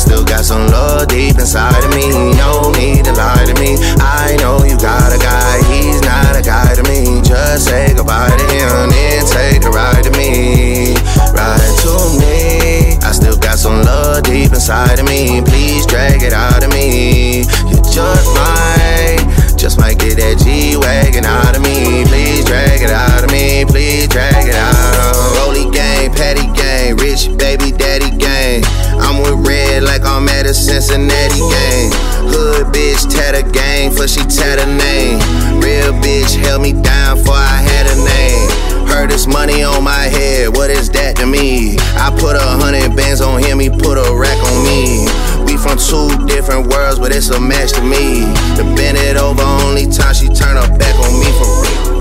still got some love deep inside of me. No need to lie to me. I know you got a guy, he's not a guy to me. Just say goodbye to him, then take a ride to me. Ride to me. I still got some love deep inside of me. Please drag it out of me. You just might get that G-Wagon out of me. Please drag it out of me. Please drag it out. Rolly gang, Patty gang, rich baby daddy gang. I'm with Red like I'm at a Cincinnati gang. Hood bitch tatter gang, for she tatter name. Real bitch held me down for I had a name. Heard this money on my head, what is that to me? I put 100 bands on him, he put a rack on me. We from two different worlds, but it's a match to me. To bend it over, only time she turn her back on me for real.